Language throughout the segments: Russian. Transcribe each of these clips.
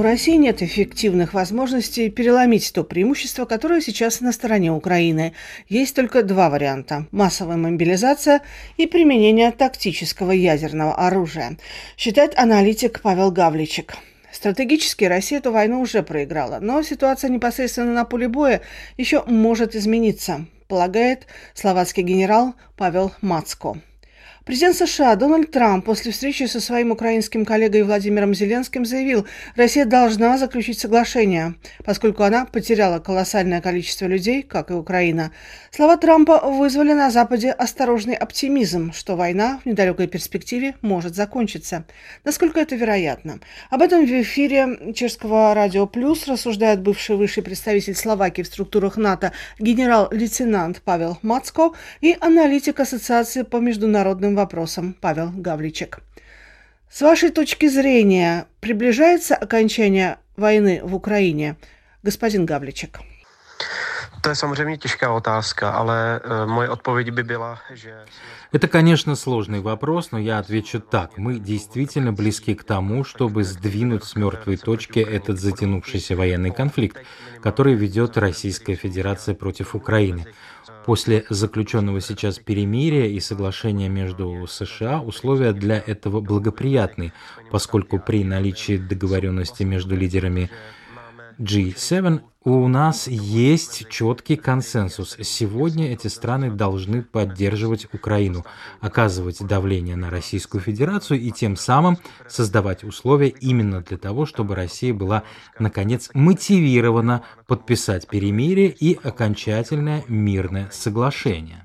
У России нет эффективных возможностей переломить то преимущество, которое сейчас на стороне Украины. Есть только два варианта – массовая мобилизация и применение тактического ядерного оружия, считает аналитик Павел Гавличек. Стратегически Россия эту войну уже проиграла, но ситуация непосредственно на поле боя еще может измениться, полагает словацкий генерал Павел Мацко. Президент США Дональд Трамп после встречи со своим украинским коллегой Владимиром Зеленским заявил, Россия должна заключить соглашение, поскольку она потеряла колоссальное количество людей, как и Украина. Слова Трампа вызвали на Западе осторожный оптимизм, что война в недалекой перспективе может закончиться. Насколько это вероятно? Об этом в эфире чешского Радио Плюс рассуждает бывший высший представитель Словакии в структурах НАТО генерал-лейтенант Павел Мацко и аналитик Ассоциации по международным вопросам Павел Гавличек. С вашей точки зрения, приближается окончание войны в Украине, господин Гавличек? To je samozřejmě těžká otázka, ale moje odpověď by byla, že... Это, конечно, сложный вопрос, но я отвечу так. Мы действительно близки к тому, чтобы сдвинуть с мертвой точки этот затянувшийся военный конфликт, который ведет Российская Федерация против Украины. После заключенного сейчас перемирия и соглашения между США условия для этого благоприятны, поскольку при наличии договоренности между лидерами G7 у нас есть четкий консенсус. Сегодня эти страны должны поддерживать Украину, оказывать давление на Российскую Федерацию и тем самым создавать условия именно для того, чтобы Россия была, наконец, мотивирована подписать перемирие и окончательное мирное соглашение.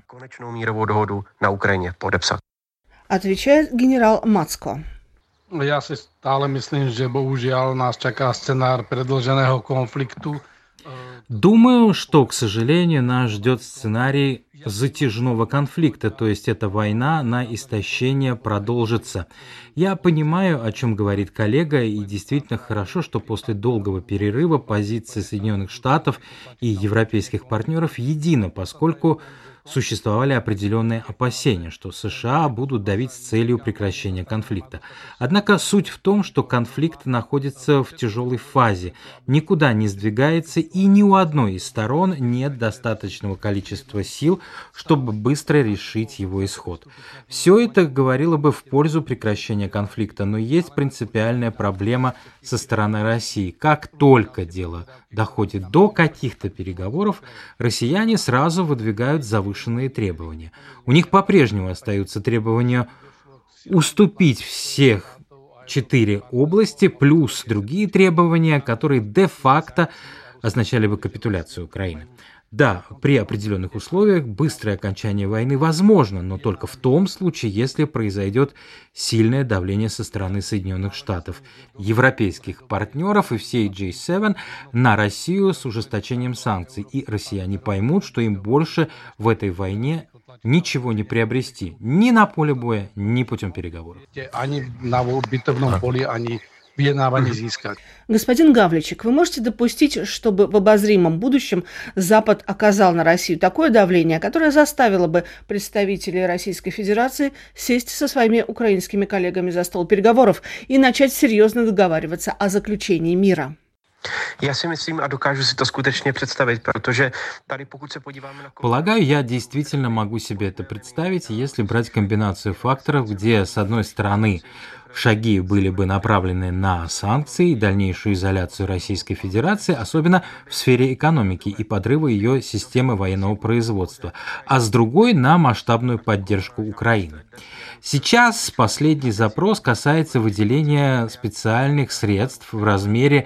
Отвечает генерал Мацко. Já si stále myslím, že bohužel nás čeká scénář předloženého konfliktu. Думаю, что, к сожалению, нас ждет сценарий затяжного конфликта, то есть эта война на истощение продолжится. Я понимаю, о чем говорит коллега, и действительно хорошо, что после долгого перерыва позиция Соединенных Штатов и европейских партнеров едина, поскольку существовали определенные опасения, что США будут давить с целью прекращения конфликта. Однако суть в том, что конфликт находится в тяжелой фазе, никуда не сдвигается, и ни у одной из сторон нет достаточного количества сил, чтобы быстро решить его исход. Все это говорило бы в пользу прекращения конфликта, но есть принципиальная проблема со стороны России. Как только дело доходит до каких-то переговоров, россияне сразу выдвигают завышенные требования. У них по-прежнему остаются требования уступить всех 4 области, плюс другие требования, которые де-факто означали бы капитуляцию Украины. Да, при определенных условиях быстрое окончание войны возможно, но только в том случае, если произойдет сильное давление со стороны Соединенных Штатов, европейских партнеров и всей G7 на Россию с ужесточением санкций. И россияне поймут, что им больше в этой войне ничего не приобрести ни на поле боя, ни путем переговоров. Они на битвном поле, они выединение зискать. Господин Гавличек, вы можете допустить, чтобы в обозримом будущем Запад оказал на Россию такое давление, которое заставило бы представителей Российской Федерации сесть со своими украинскими коллегами за стол переговоров и начать серьезно договариваться о заключении мира? Já si myslím a dokážu si to skutečně představit, protože tady pokud se podíváme na... Полагаю, я действительно могу себе это представить, если брать комбинацию факторов, где, с одной стороны, шаги были бы направлены на санкции и дальнейшую изоляцию Российской Федерации, особенно в сфере экономики и подрыва ее системы военного производства, а с другой на масштабную поддержку Украины. Сейчас последний запрос касается выделения специальных средств в размере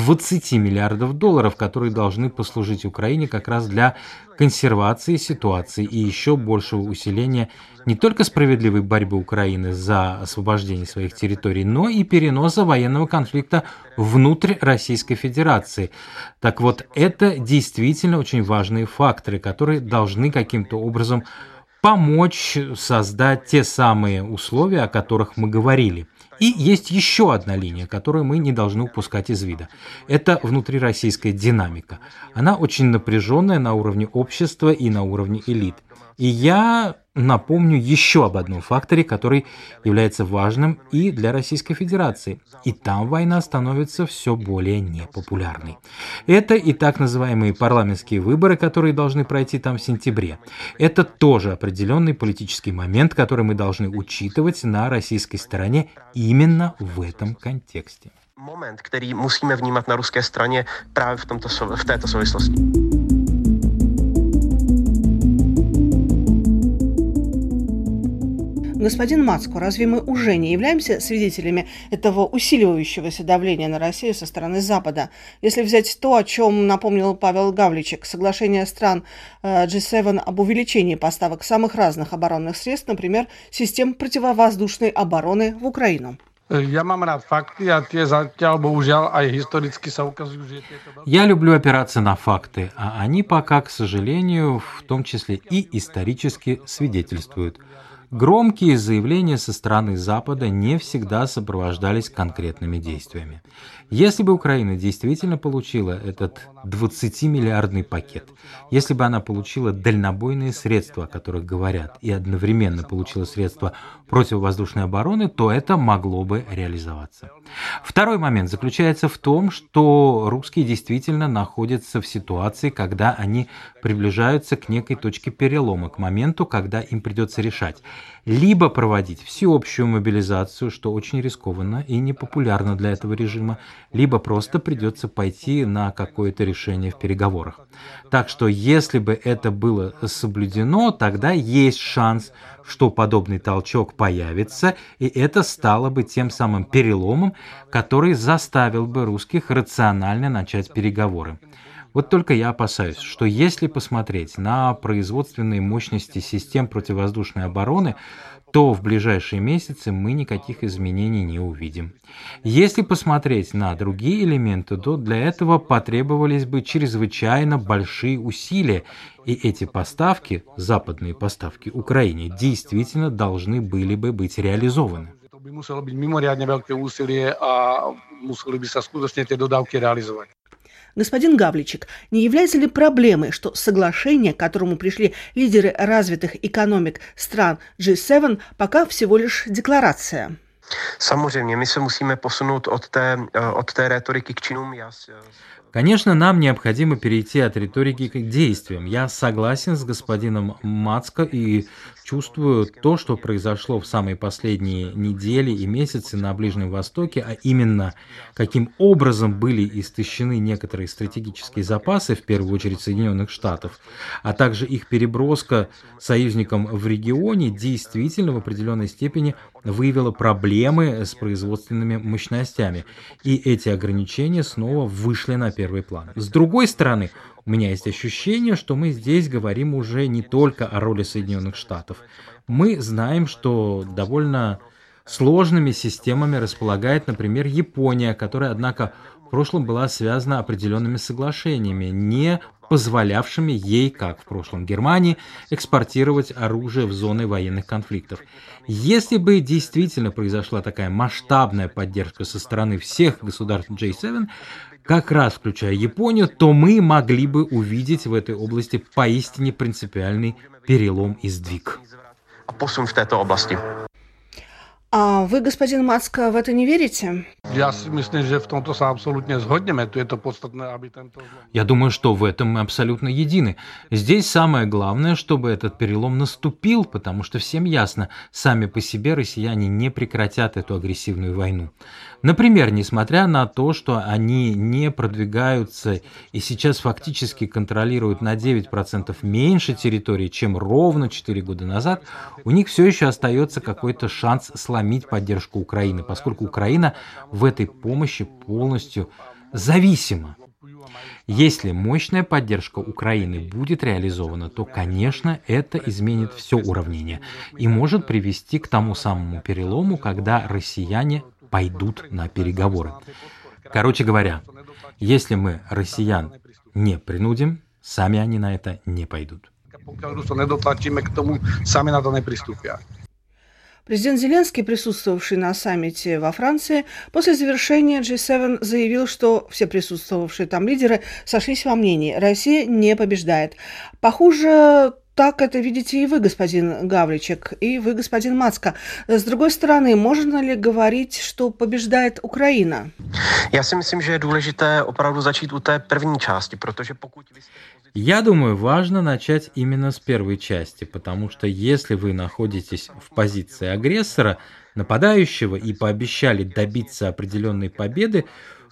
20 миллиардов долларов, которые должны послужить Украине как раз для консервации ситуации и еще большего усиления не только справедливой борьбы Украины за освобождение своих территорий, но и переноса военного конфликта внутрь Российской Федерации. Так вот, это действительно очень важные факторы, которые должны каким-то образом помочь создать те самые условия, о которых мы говорили. И есть еще одна линия, которую мы не должны упускать из вида. Это внутрироссийская динамика. Она очень напряженная на уровне общества и на уровне элит. И я напомню еще об одном факторе, который является важным и для Российской Федерации. И там война становится все более непопулярной. Это и так называемые парламентские выборы, которые должны пройти там в сентябре. Это тоже определенный политический момент, который мы должны учитывать на российской стороне именно в этом контексте. Момент, který musíme vnímat na ruské straně právě v této souvislosti. Господин Мацко, разве мы уже не являемся свидетелями этого усиливающегося давления на Россию со стороны Запада? Если взять то, о чем напомнил Павел Гавличек, соглашение стран G7 об увеличении поставок самых разных оборонных средств, например, систем противовоздушной обороны в Украину. Ja mám rád fakty a tie zatiaľ bohužiaľ aj historicky sa ukazujú, že tieto... Я люблю опираться на факты, а они пока, к сожалению, в том числе и исторически свидетельствуют. Громкие заявления со стороны Запада не всегда сопровождались конкретными действиями. Если бы Украина действительно получила этот 20-миллиардный пакет, если бы она получила дальнобойные средства, о которых говорят, и одновременно получила средства противовоздушной обороны, то это могло бы реализоваться. Второй момент заключается в том, что русские действительно находятся в ситуации, когда они приближаются к некой точке перелома, к моменту, когда им придется решать: либо проводить всеобщую мобилизацию, что очень рискованно и непопулярно для этого режима, либо просто придется пойти на какое-то решение в переговорах. Так что если бы это было соблюдено, тогда есть шанс, что подобный толчок появится, и это стало бы тем самым переломом, который заставил бы русских рационально начать переговоры. Вот только я опасаюсь, что если посмотреть на производственные мощности систем противовоздушной обороны, то в ближайшие месяцы мы никаких изменений не увидим. Если посмотреть на другие элементы, то для этого потребовались бы чрезвычайно большие усилия, и эти поставки, западные поставки Украине, действительно должны были бы быть реализованы. To by muselo byť mimoriadne veľké úsilie a museli by sa skutočne tie dodávky realizovať. Господин Гавличек, не является ли проблемой, что соглашение, к которому пришли лидеры развитых экономик стран G7, пока всего лишь декларация? Samozřejmě, my se musíme posunout od té rétoriky k činům. Конечно, нам необходимо перейти от риторики к действиям. Я согласен с господином Мацко и чувствую то, что произошло в самые последние недели и месяцы на Ближнем Востоке, а именно, каким образом были истощены некоторые стратегические запасы, в первую очередь Соединенных Штатов, а также их переброска союзникам в регионе действительно в определенной степени выявила проблемы с производственными мощностями. И эти ограничения снова вышли на первый план. С другой стороны, у меня есть ощущение, что мы здесь говорим уже не только о роли Соединенных Штатов. Мы знаем, что довольно сложными системами располагает, например, Япония, которая, однако, в прошлом была связана определенными соглашениями, не позволявшими ей, как в прошлом Германии, экспортировать оружие в зоны военных конфликтов. Если бы действительно произошла такая масштабная поддержка со стороны всех государств G7, как раз включая Японию, то мы могли бы увидеть в этой области поистине принципиальный перелом и сдвиг. Posun v této oblasti. А вы, господин Мацко, в это не верите? Ja si myslím, že v tomto sa absolútne zhodneme. Tu je to podstatné, aby tento zlom... Я думаю, что в этом мы абсолютно едины. Здесь самое главное, чтобы этот перелом наступил, потому что всем ясно, сами по себе россияне не прекратят эту агрессивную войну. Например, несмотря на то, что они не продвигаются и сейчас фактически контролируют на 9% меньше территории, чем ровно 4 года назад, у них все еще остается какой-то шанс сломить поддержку Украины, поскольку Украина в этой помощи полностью зависима. Если мощная поддержка Украины будет реализована, то, конечно, это изменит все уравнение и может привести к тому самому перелому, когда россияне пойдут на переговоры. Короче говоря, если мы россиян не принудим, сами они на это не пойдут. Президент Зеленский, присутствовавший на саммите во Франции, после завершения G7 заявил, что все присутствовавшие там лидеры сошлись во мнении: Россия не побеждает. Похоже, так это видите и вы, господин Гавричек, и вы, господин Мацко. С другой стороны, можно ли говорить, что побеждает Украина? Já si myslím, že je důležité opravdu začít u té první části, protože pokud vy jste... Я думаю, важно начать именно с первой части, потому что если вы находитесь в позиции агрессора, нападающего и пообещали добиться определенной победы,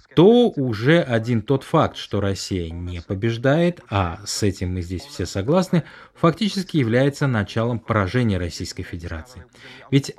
то уже один тот факт, что Россия не побеждает, а с этим мы здесь все согласны, фактически является началом поражения Российской Федерации. Ведь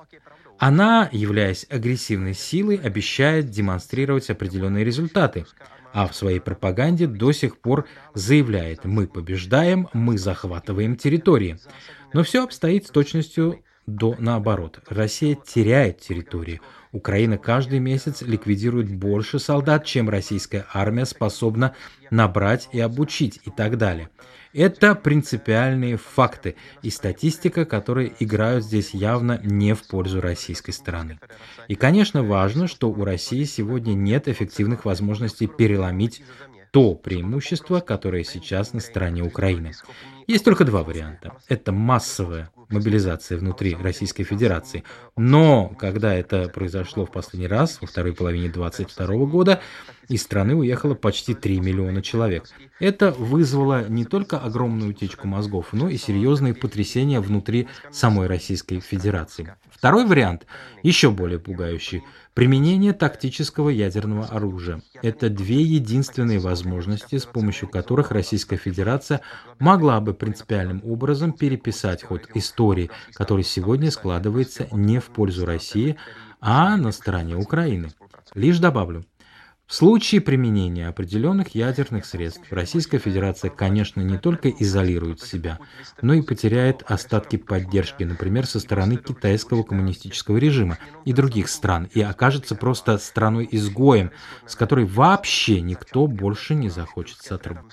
она, являясь агрессивной силой, обещает демонстрировать определенные результаты, а в своей пропаганде до сих пор заявляет: мы побеждаем, мы захватываем территории. Но все обстоит с точностью до наоборот. Россия теряет территории. Украина каждый месяц ликвидирует больше солдат, чем российская армия способна набрать и обучить и так далее. Это принципиальные факты и статистика, которые играют здесь явно не в пользу российской стороны. И, конечно, важно, что у России сегодня нет эффективных возможностей переломить то преимущество, которое сейчас на стороне Украины. Есть только два варианта. Это массовая мобилизация внутри Российской Федерации. Но когда это произошло в последний раз, во второй половине 2022 года, из страны уехало почти 3 миллиона человек. Это вызвало не только огромную утечку мозгов, но и серьезные потрясения внутри самой Российской Федерации. Второй вариант, еще более пугающий, применение тактического ядерного оружия. Это две единственные возможности, с помощью которых Российская Федерация могла бы принципиальным образом переписать ход истории, который сегодня складывается не в пользу России, а на стороне Украины. Лишь добавлю. В случае применения определенных ядерных средств Российская Федерация, конечно, не только изолирует себя, но и потеряет остатки поддержки, например, со стороны китайского коммунистического режима и других стран, и окажется просто страной-изгоем, с которой вообще никто больше не захочет сотрудничать.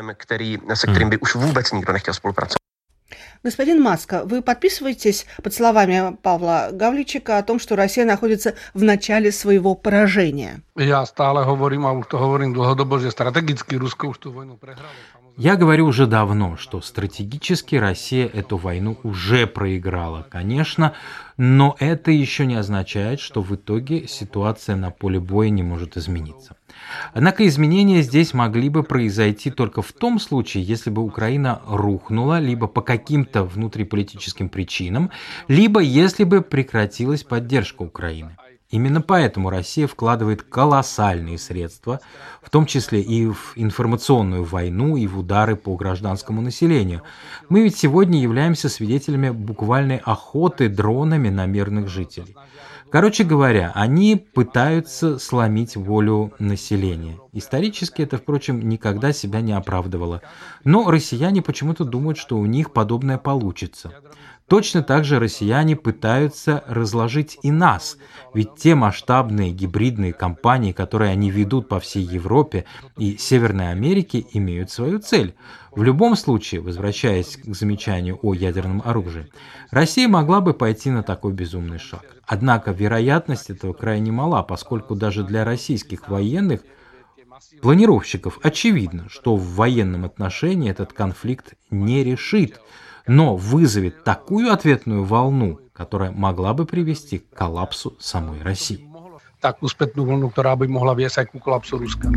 Господин Мацко, вы подписываетесь под словами Павла Гавличика о том, что Россия находится в начале своего поражения? Já stále hovorím, a už to hovorím dlouhodobo, že strategicky Rusko už tu vojnu prehrálo. Я говорю уже давно, что стратегически Россия эту войну уже проиграла, конечно, но это еще не означает, что в итоге ситуация на поле боя не может измениться. Однако изменения здесь могли бы произойти только в том случае, если бы Украина рухнула либо по каким-то внутриполитическим причинам, либо если бы прекратилась поддержка Украины. Именно поэтому Россия вкладывает колоссальные средства, в том числе и в информационную войну, и в удары по гражданскому населению. Мы ведь сегодня являемся свидетелями буквальной охоты дронами на мирных жителей. Короче говоря, они пытаются сломить волю населения. Исторически это, впрочем, никогда себя не оправдывало. Но россияне почему-то думают, что у них подобное получится. Точно так же россияне пытаются разложить и нас, ведь те масштабные гибридные кампании, которые они ведут по всей Европе и Северной Америке, имеют свою цель. В любом случае, возвращаясь к замечанию о ядерном оружии, Россия могла бы пойти на такой безумный шаг. Однако вероятность этого крайне мала, поскольку даже для российских военных планировщиков очевидно, что в военном отношении этот конфликт не решит, но вызовет такую ответную волну, которая могла бы привести к коллапсу самой России. Takú spätnú vlnu, ktorá by mohla viesť aj ku kolapsu Ruska.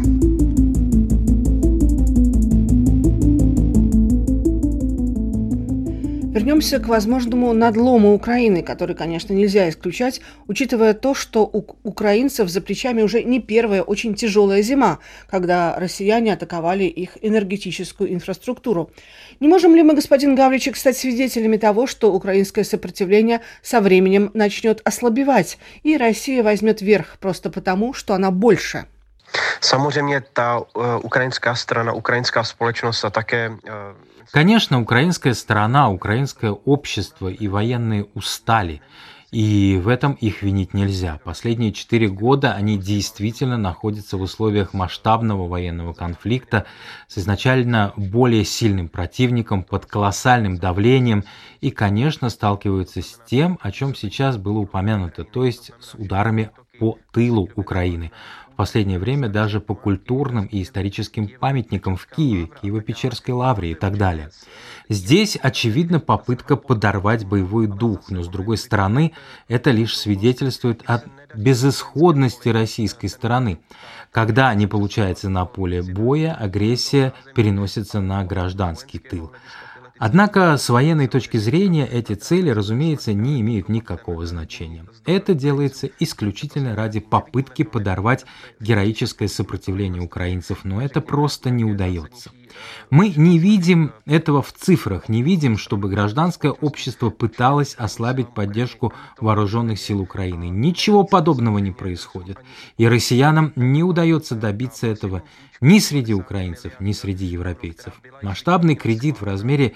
Вернемся к возможному надлому Украины, который, конечно, нельзя исключать, учитывая то, что у украинцев за плечами уже не первая очень тяжелая зима, когда россияне атаковали их энергетическую инфраструктуру. Не можем ли мы, господин Гавричек, стать свидетелями того, что украинское сопротивление со временем начнет ослабевать, и Россия возьмет верх просто потому, что она больше? Samozřejmě ta ukrajinská strana, ukrajinská společnost a také... Конечно, украинская сторона, украинское общество и военные устали, и в этом их винить нельзя. Последние 4 года они действительно находятся в условиях масштабного военного конфликта с изначально более сильным противником, под колоссальным давлением и, конечно, сталкиваются с тем, о чем сейчас было упомянуто, то есть с ударами по тылу Украины. В последнее время даже по культурным и историческим памятникам в Киеве, Киево-Печерской лавре и так далее. Здесь, очевидно, попытка подорвать боевой дух, но, с другой стороны, это лишь свидетельствует о безысходности российской стороны. Когда не получается на поле боя, агрессия переносится на гражданский тыл. Однако с военной точки зрения эти цели, разумеется, не имеют никакого значения. Это делается исключительно ради попытки подорвать героическое сопротивление украинцев, но это просто не удается. Мы не видим этого в цифрах, не видим, чтобы гражданское общество пыталось ослабить поддержку вооруженных сил Украины. Ничего подобного не происходит, и россиянам не удается добиться этого ни среди украинцев, ни среди европейцев. Масштабный кредит в размере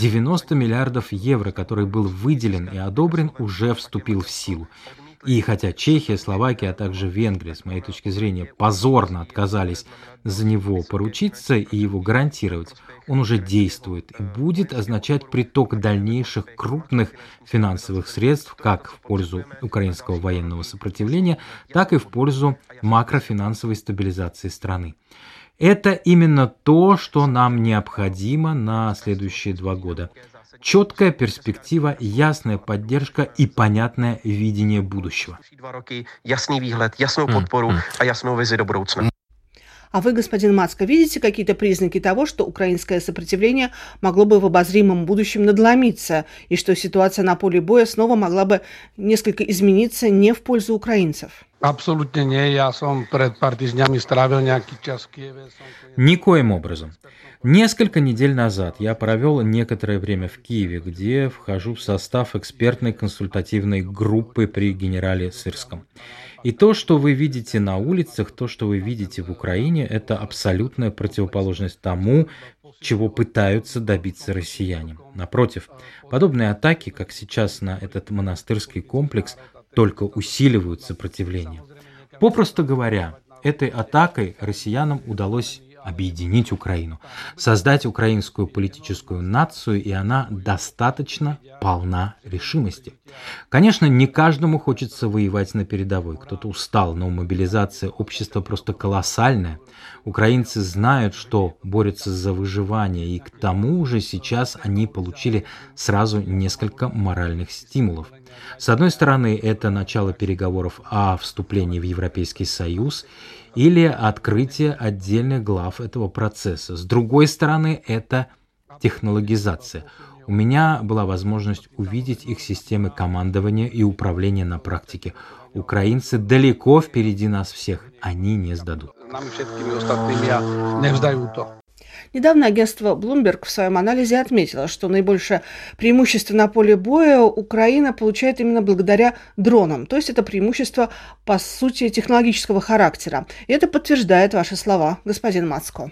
90 миллиардов евро, который был выделен и одобрен, уже вступил в силу. И хотя Чехия, Словакия, а также Венгрия, с моей точки зрения, позорно отказались за него поручиться и его гарантировать, он уже действует и будет означать приток дальнейших крупных финансовых средств как в пользу украинского военного сопротивления, так и в пользу макрофинансовой стабилизации страны. Это именно то, что нам необходимо на следующие 2 года. Четкая перспектива, ясная поддержка и понятное видение будущего. Jasný výhled, jasnou podporu a jasnou vizi do budoucna. А вы, господин Мацко, видите какие-то признаки того, что украинское сопротивление могло бы в обозримом будущем надломиться, и что ситуация на поле боя снова могла бы несколько измениться не в пользу украинцев? Absolútne nie. Ja som pred pár týždňami strávil nejaký čas v Kieve. Никоим образом. Несколько недель назад я провел некоторое время в Киеве, где вхожу в состав экспертной консультативной группы при генерале Сырском. И то, что вы видите на улицах, то, что вы видите в Украине, это абсолютная противоположность тому, чего пытаются добиться россияне. Напротив, подобные атаки, как сейчас на этот монастырский комплекс, только усиливают сопротивление. Попросту говоря, этой атакой россиянам удалось объединить Украину, создать украинскую политическую нацию, и она достаточно полна решимости. Конечно, не каждому хочется воевать на передовой, кто-то устал, но мобилизация общества просто колоссальная. Украинцы знают, что борются за выживание, и к тому же сейчас они получили сразу несколько моральных стимулов. С одной стороны, это начало переговоров о вступлении в Европейский Союз или открытие отдельных глав этого процесса. С другой стороны, это технологизация. У меня была возможность увидеть их системы командования и управления на практике. Украинцы далеко впереди нас всех. Они не сдадут. Недавно агентство Bloomberg в своем анализе отметило, что наибольшее преимущество на поле боя Украина получает именно благодаря дронам. То есть это преимущество, по сути, технологического характера. И это подтверждает ваши слова, господин Мацко.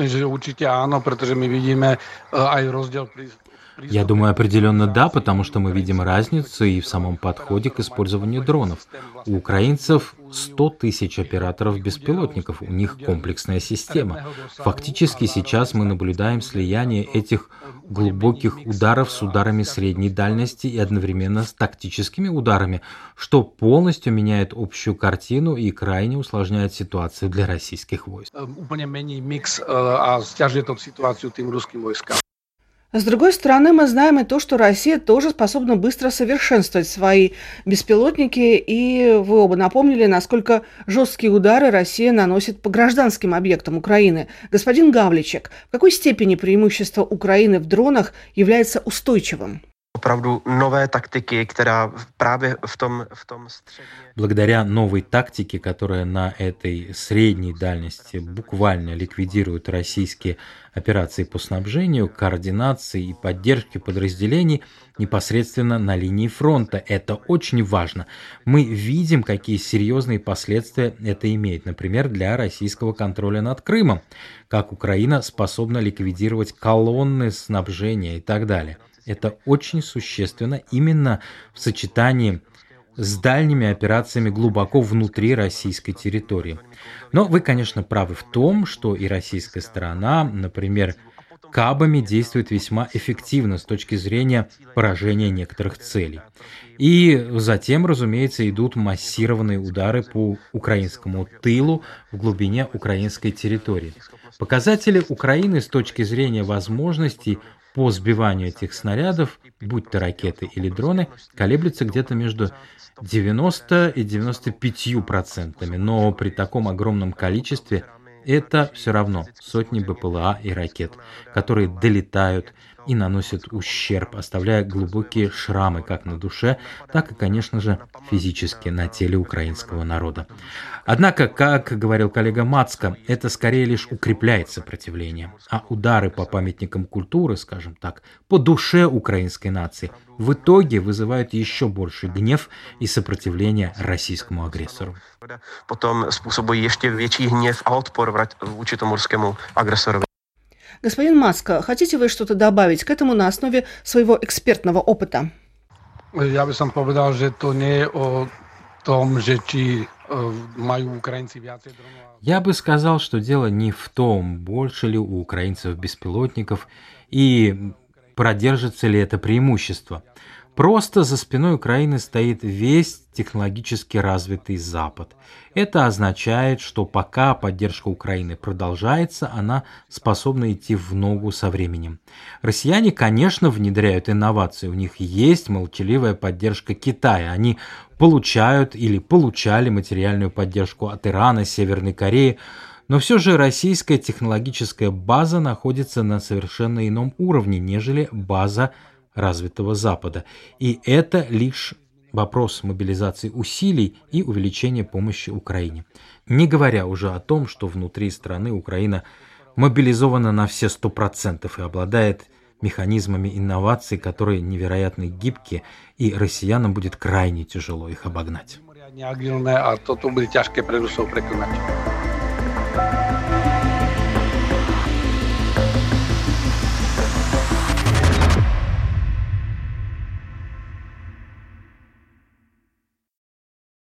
Я думаю, определенно да, потому что мы видим разницу и в самом подходе к использованию дронов. У украинцев 100 тысяч операторов-беспилотников, у них комплексная система. Фактически сейчас мы наблюдаем слияние этих глубоких ударов с ударами средней дальности и одновременно с тактическими ударами, что полностью меняет общую картину и крайне усложняет ситуацию для российских войск. С другой стороны, мы знаем и то, что Россия тоже способна быстро совершенствовать свои беспилотники, и вы оба напомнили, насколько жесткие удары Россия наносит по гражданским объектам Украины. Господин Гавличек, в какой степени преимущество Украины в дронах является устойчивым? Opravdu nové taktiky, která právě v tom středně... Благодаря новой тактике, которая на этой средней дальности буквально ликвидирует российские операции по снабжению, координации и поддержке подразделений непосредственно на линии фронта. Это очень важно. Мы видим, какие серьезные последствия это имеет, например, для российского контроля над Крымом, как Украина способна ликвидировать колонны снабжения и так далее. Это очень существенно именно в сочетании с дальними операциями глубоко внутри российской территории. Но вы, конечно, правы в том, что и российская сторона, например, кабами действует весьма эффективно с точки зрения поражения некоторых целей. И затем, разумеется, идут массированные удары по украинскому тылу в глубине украинской территории. Показатели Украины с точки зрения возможностей по сбиванию этих снарядов, будь то ракеты или дроны, колеблются где-то между 90 и 95%, но при таком огромном количестве это все равно сотни БПЛА и ракет, которые долетают и наносят ущерб, оставляя глубокие шрамы как на душе, так и, конечно же, физически на теле украинского народа. Однако, как говорил коллега Мацко, это скорее лишь укрепляет сопротивление, а удары по памятникам культуры, скажем так, по душе украинской нации, в итоге вызывают еще больше гнев и сопротивление российскому агрессору. Потом способуjí ještě větší hněv a odpor vůči tomu ruskému agresorovi. Господин Мацко, хотите вы что-то добавить к этому на основе своего экспертного опыта? Ja by som povedal, že to nie je o tom, že či majú Ukrajinci viacej dronov. Я бы сказал, что дело не в том, больше ли у украинцев беспилотников и продержится ли это преимущество. Просто за спиной Украины стоит весь технологически развитый Запад. Это означает, что пока поддержка Украины продолжается, она способна идти в ногу со временем. Россияне, конечно, внедряют инновации. У них есть молчаливая поддержка Китая. Они получают или получали материальную поддержку от Ирана, Северной Кореи. Но все же российская технологическая база находится на совершенно ином уровне, нежели база развитого Запада. И это лишь вопрос мобилизации усилий и увеличения помощи Украине. Не говоря уже о том, что внутри страны Украина мобилизована на все 100% и обладает механизмами инноваций, которые невероятно гибкие, и россиянам будет крайне тяжело их обогнать. A toto bude ťažké pre Rusov prekonať.